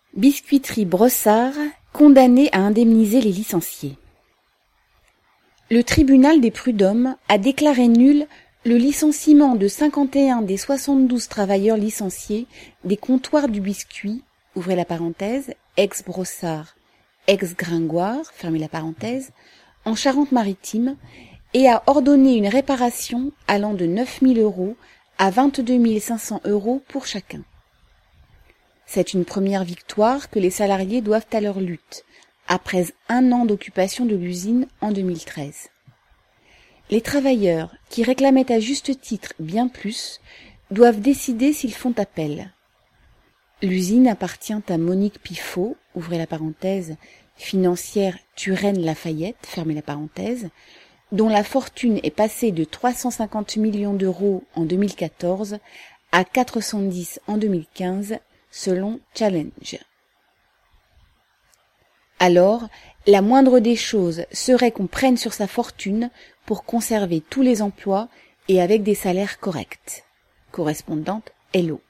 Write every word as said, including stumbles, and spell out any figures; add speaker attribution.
Speaker 1: Biscuiterie Brossard, condamnée à indemniser les licenciés. Le tribunal des prud'hommes a déclaré nul le licenciement de cinquante et un des soixante-douze travailleurs licenciés des comptoirs du biscuit, ouvrez la parenthèse, ex-Brossard, ex-Gringoire, fermez la parenthèse, en Charente-Maritime, et a ordonné une réparation allant de neuf mille euros à vingt-deux mille cinq cents euros pour chacun. C'est une première victoire que les salariés doivent à leur lutte, après un an d'occupation de l'usine en deux mille treize. Les travailleurs, qui réclamaient à juste titre bien plus, doivent décider s'ils font appel. L'usine appartient à Monique Pifot, ouvrez la parenthèse, financière Turenne-Lafayette, fermez la parenthèse, dont la fortune est passée de trois cent cinquante millions d'euros en deux mille quatorze à quatre cent dix en deux mille quinze, selon Challenge. Alors, la moindre des choses serait qu'on prenne sur sa fortune pour conserver tous les emplois et avec des salaires corrects. Correspondante Hello.